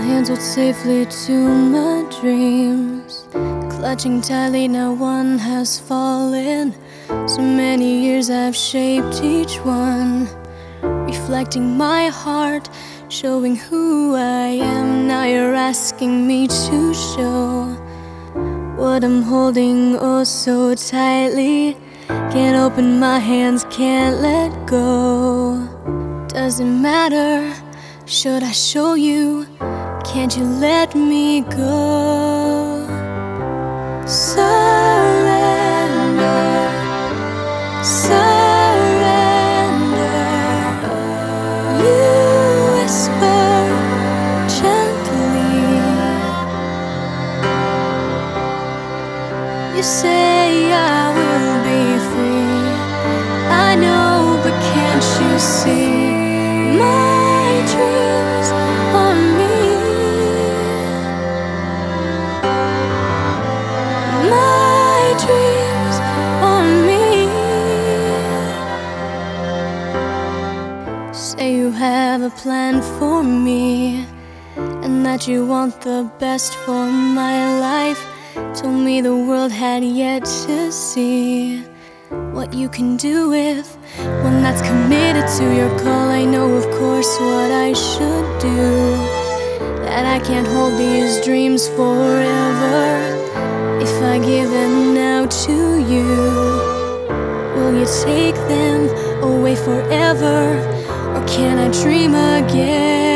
hands hold safely to my dreams, clutching tightly, now one has fallen. So many years I've shaped each one, reflecting my heart, showing who I am. Now you're asking me to show what I'm holding oh so tightly. Can't open my hands, can't let go. Doesn't matter, should I show you? Can't you let me go? Surrender, surrender. You whisper gently. You say I will be free. I know, but can't you see? My dreams on me, my dreams on me. Say you have a plan for me, and that you want the best for my life. Told me the world had yet to see what you can do with one that's committed to your call. I know, of course, what I should do, that I can't hold these dreams forever. If I give them now to you, will you take them away forever? Or can I dream again?